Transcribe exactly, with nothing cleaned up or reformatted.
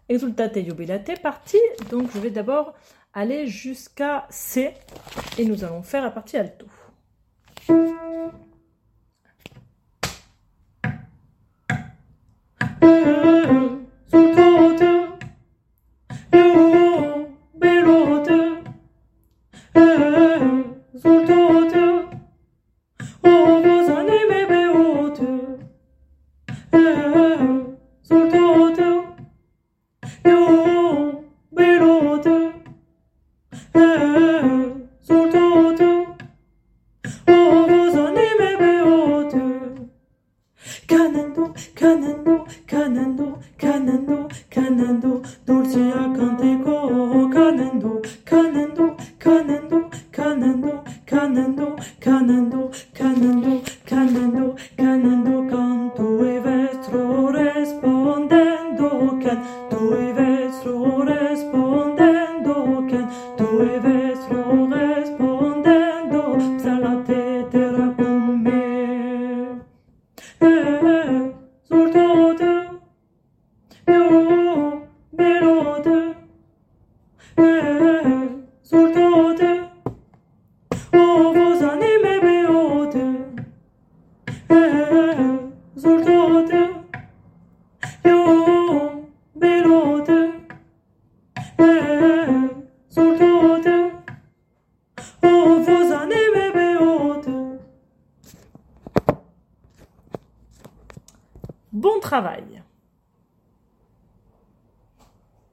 Exultate jubilate, partie. Donc je vais d'abord aller jusqu'à C et nous allons faire la partie alto. Canando, canando, canando, canando, canando, dulce cantico, canando, canando, canando, canando, canando, canando, canando, canando, canando, canto e vestro rispondendo, canto e vestro rispondendo, canto e vestro rispondendo, salate terra con me. Soltate, io melode, soltate, oh vos anime beote, soltate, io melode, soltate, oh vos anime beote. Bon travail!